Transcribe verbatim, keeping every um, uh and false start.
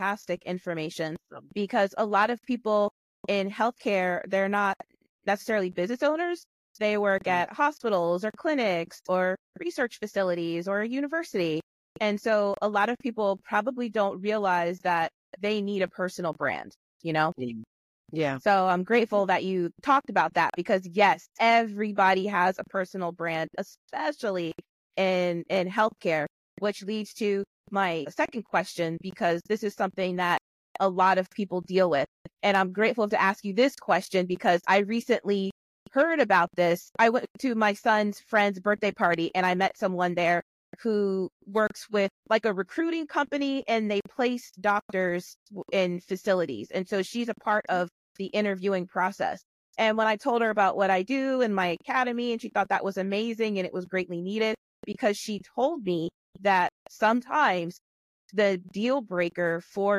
fantastic information because a lot of people in healthcare, they're not necessarily business owners. They work at hospitals or clinics or research facilities or a university. And so a lot of people probably don't realize that they need a personal brand, you know? Yeah. So I'm grateful that you talked about that because yes, everybody has a personal brand, especially in, in healthcare, which leads to my second question, because this is something that a lot of people deal with. And I'm grateful to ask you this question because I recently heard about this. I went to my son's friend's birthday party and I met someone there who works with like a recruiting company and they place doctors in facilities. And so she's a part of the interviewing process. And when I told her about what I do in my academy, and she thought that was amazing and it was greatly needed because she told me that sometimes the deal breaker for